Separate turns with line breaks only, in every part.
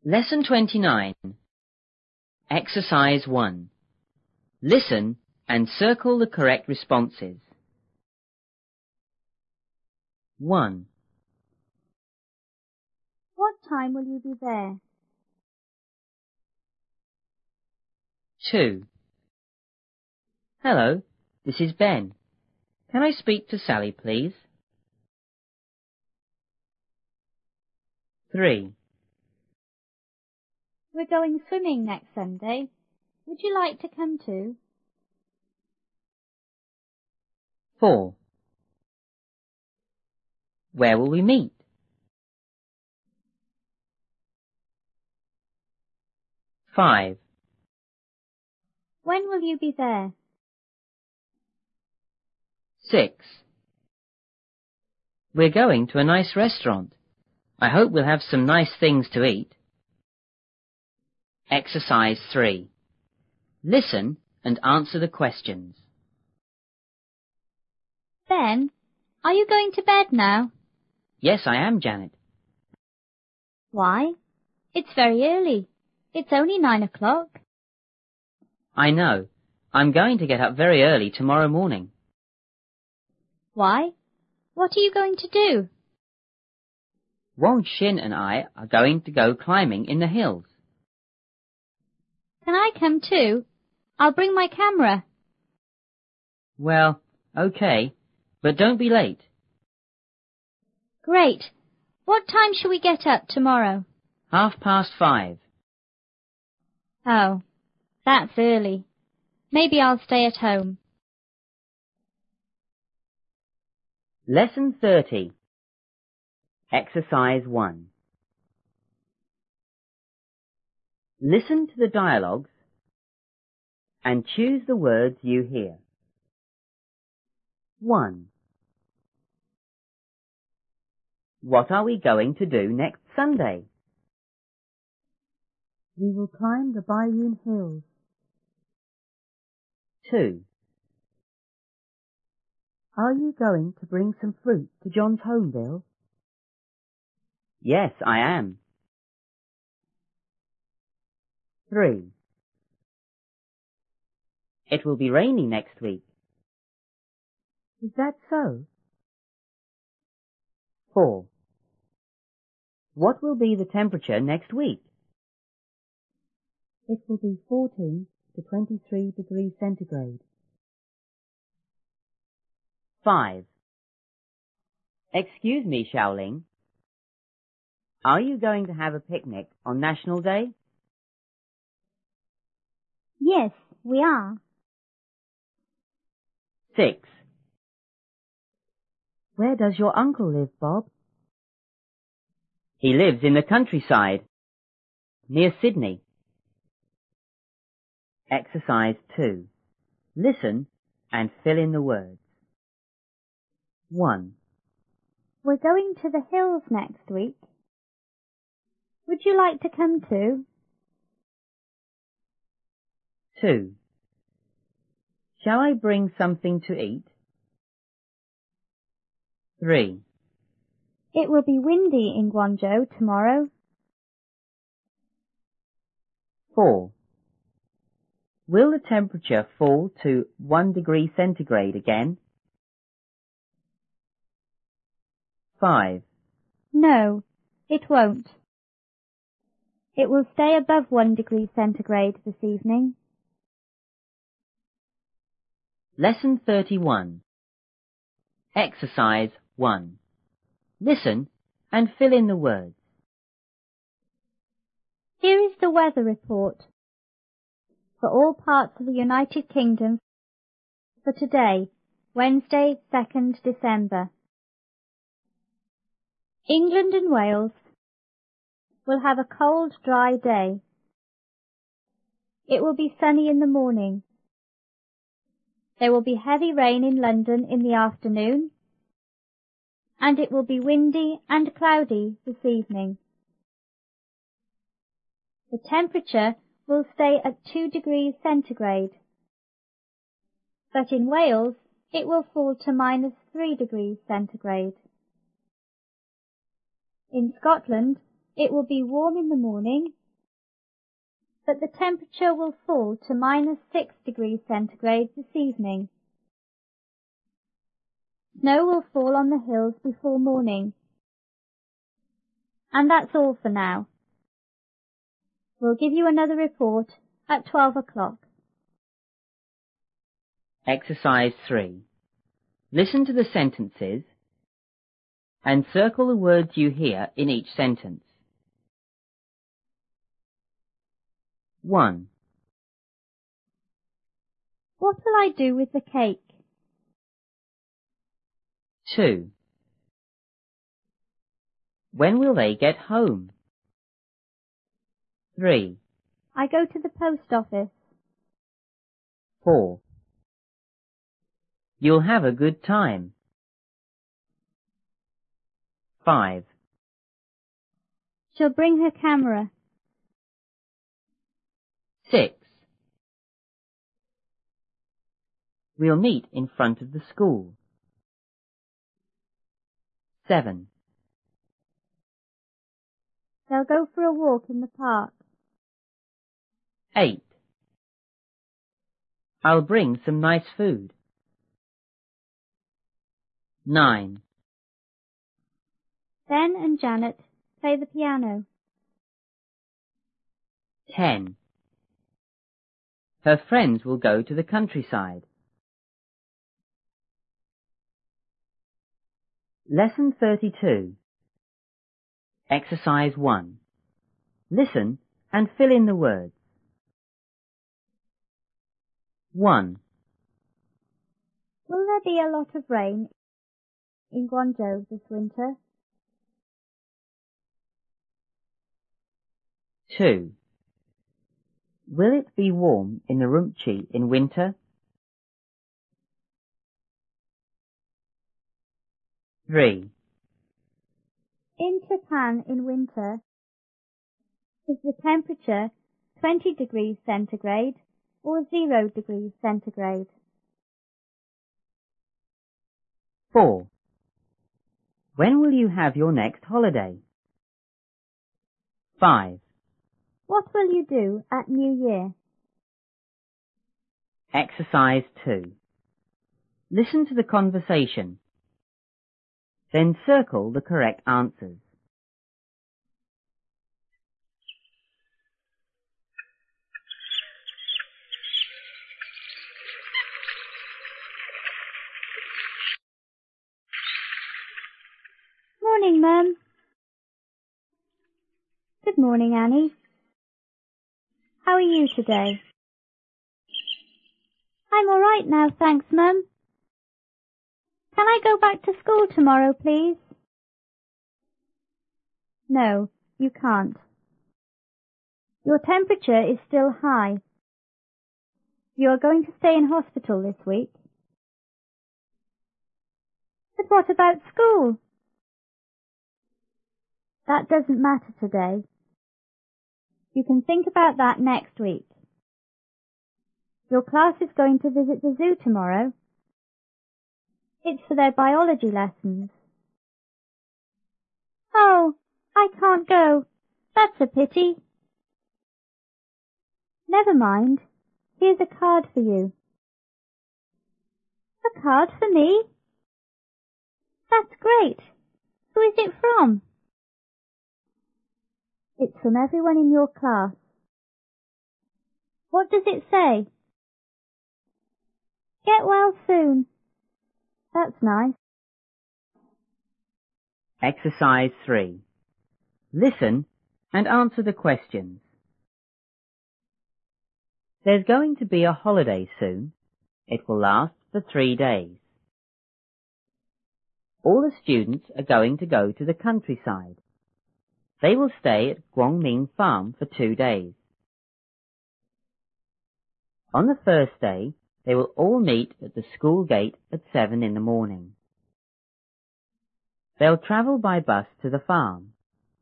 Lesson 29. Exercise 1. Listen and circle the correct responses. 1.
What time will you be there?
2. Hello, this is Ben. Can I speak to Sally, please? 3.
We're going swimming next Sunday. Would you like to come too?
4. Where will we meet? 5.
When will you be there?
6. We're going to a nice restaurant. I hope we'll have some nice things to eat. Exercise 3. Listen and answer the questions.
Ben, are you going to bed now?
Yes, I am, Janet.
Why? It's very early. It's only 9 o'clock.
I know. I'm going to get up very early tomorrow morning.
Why? What are you going to do?
Wong Shin and I are going to go climbing in the hills.
Can I come too? I'll bring my camera.
Well, okay, but don't be late.
Great. What time shall we get up tomorrow?
5:30.
Oh, that's early. Maybe I'll stay at home.
Lesson 30. Exercise 1. Listen to the dialogues and choose the words you hear. 1. What are we going to do next Sunday?
We will climb the Baiyun Hills.
2.
Are you going to bring some fruit to John's home, Bill?
Yes, I am. 3. It will be rainy next week.
Is that so?
4. What will be the temperature next week?
It will be 14 to 23 degrees centigrade.
5. Excuse me, Xiaoling. Are you going to have a picnic on National Day?
Yes, we are.
6.
Where does your uncle live, Bob?
He lives in the countryside, near Sydney. Exercise 2. Listen and fill in the words. 1.
We're going to the hills next week. Would you like to come too?
2. Shall I bring something to eat? 3.
It will be windy in Guangzhou tomorrow.
4. Will the temperature fall to 1 degree centigrade again? 5.
No, it won't. It will stay above 1 degree centigrade this evening.
Lesson 31. Exercise 1. Listen and fill in the words.
Here is the weather report for all parts of the United Kingdom for today, Wednesday, 2nd December. England and Wales will have a cold, dry day. It will be sunny in the morning. There will be heavy rain in London in the afternoon, and it will be windy and cloudy this evening. The temperature will stay at 2 degrees centigrade, but in Wales it will fall to -3 degrees centigrade. In Scotland, It will be warm in the morning, but the temperature will fall to -6 degrees Centigrade this evening. Snow will fall on the hills before morning. And that's all for now. We'll give you another report at 12 o'clock.
Exercise 3. Listen to the sentences and circle the words you hear in each sentence. 1.
What will I do with the cake?
2. When will they get home? 3.
I go to the post office.
4. You'll have a good time. 5.
She'll bring her camera.
6. We'll meet in front of the school. 7.
They'll go for a walk in the park.
8. I'll bring some nice food. 9.
Ben and Janet play the piano.
10. Her friends will go to the countryside. Lesson 32. Exercise 1. Listen and fill in the words. 1.
Will there be a lot of rain in Guangzhou this winter?
2. Will it be warm in Urumqi in winter? 3.
In Japan in winter, is the temperature 20 degrees centigrade or 0 degrees centigrade?
4. When will you have your next holiday? 5.
What will you do at New Year?
Exercise 2. Listen to the conversation. Then circle the correct answers.
Morning, Mum. Good morning, Annie. How are you today? I'm all right now, thanks, Mum. Can I go back to school tomorrow, please? No, you can't. Your temperature is still high. You are going to stay in hospital this week. But what about school? That doesn't matter today. You can think about that next week. Your class is going to visit the zoo tomorrow. It's for their biology lessons. Oh, I can't go. That's a pity. Never mind. Here's a card for you. A card for me? That's great. Who is it from? It's from everyone in your class. What does it say? Get well soon. That's nice.
Exercise 3. Listen and answer the questions. There's going to be a holiday soon. It will last for 3 days. All the students are going to go to the countryside. They will stay at Guangming Farm for 2 days. On the first day, they will all meet at the school gate at 7 in the morning. They'll travel by bus to the farm.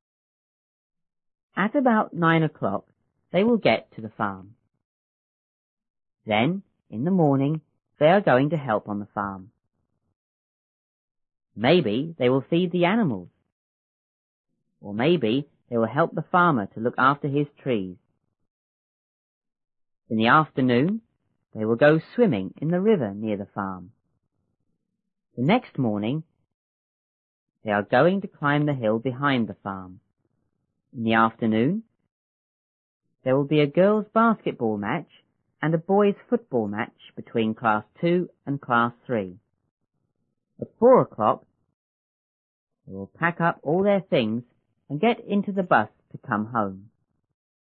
At about 9 o'clock, they will get to the farm. Then, in the morning, they are going to help on the farm. Maybe they will feed the animals. Or maybe they will help the farmer to look after his trees. In the afternoon, they will go swimming in the river near the farm. The next morning, they are going to climb the hill behind the farm. In the afternoon, there will be a girls' basketball match and a boys' football match between Class 2 and Class 3. At 4 o'clock, they will pack up all their things and get into the bus to come home.